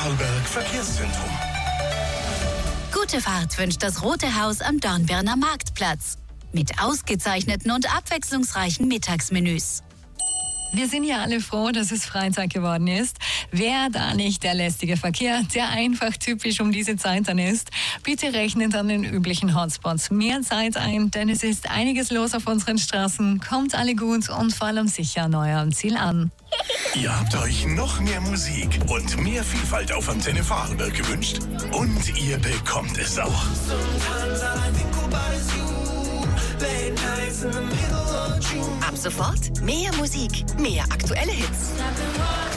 Vorarlberg Verkehrszentrum. Gute Fahrt wünscht das Rote Haus am Dornbirner Marktplatz. Mit ausgezeichneten und abwechslungsreichen Mittagsmenüs. Wir sind ja alle froh, dass es Freitag geworden ist. Wäre da nicht der lästige Verkehr, der einfach typisch um diese Zeit dann ist, bitte rechnet an den üblichen Hotspots mehr Zeit ein, denn es ist einiges los auf unseren Straßen. Kommt alle gut und vor allem sicher an eurem Ziel an. Ihr habt euch noch mehr Musik und mehr Vielfalt auf Antenne Vorarlberg gewünscht und ihr bekommt es auch. Ab sofort mehr Musik, mehr aktuelle Hits.